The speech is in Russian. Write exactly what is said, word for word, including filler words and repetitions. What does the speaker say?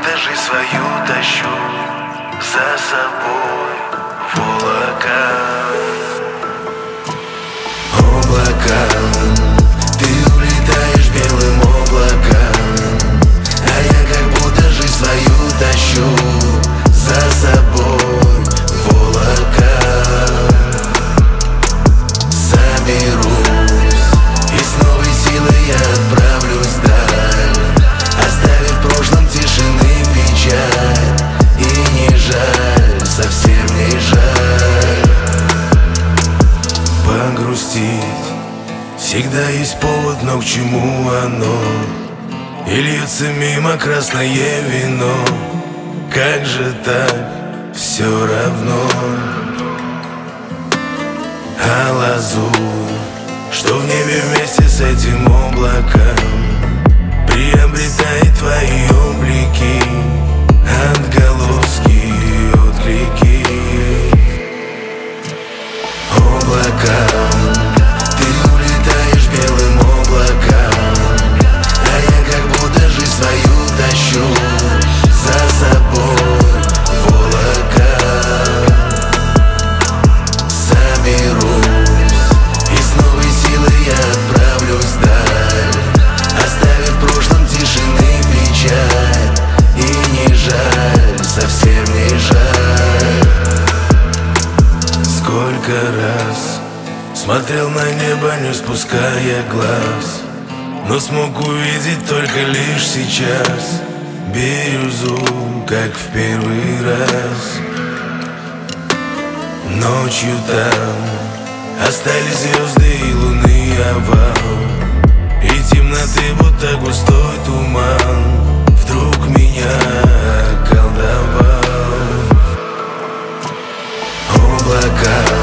будто жизнь свою тащу за собой в облака. Облака, ты улетаешь белым облаком, а я как будто жизнь свою тащу за собой в облака. Соберусь и с новой силой я отправлюсь вдаль, оставив в прошлом тишины печаль. И не жаль, совсем не жаль погрустить. Всегда есть повод, но к чему оно? И льется мимо красное вино. Как же так, все равно. А лазурь, что в небе вместе с этим облаком, приобретает твои облики, отголоски и отклики. Облака, ты улетаешь белым облаком, а я как будто жизнь свою тащу за собой в облака. Соберусь и с новой силой я отправлюсь вдаль, оставив в прошлом тишины печаль. И не жаль, совсем не жаль. Сколько раз смотрел на небо, не спуская глаз, но смог увидеть только лишь сейчас бирюзу, как в первый раз. Ночью там остались звезды и луны овал, и темноты будто густой туман вдруг меня околдовал. Облака,